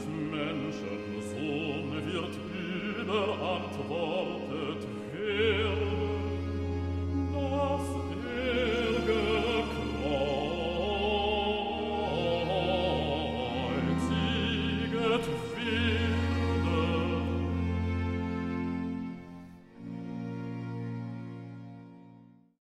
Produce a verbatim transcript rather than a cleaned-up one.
Menschensohn wird überantwortet werden, dass er gekreuziget wird.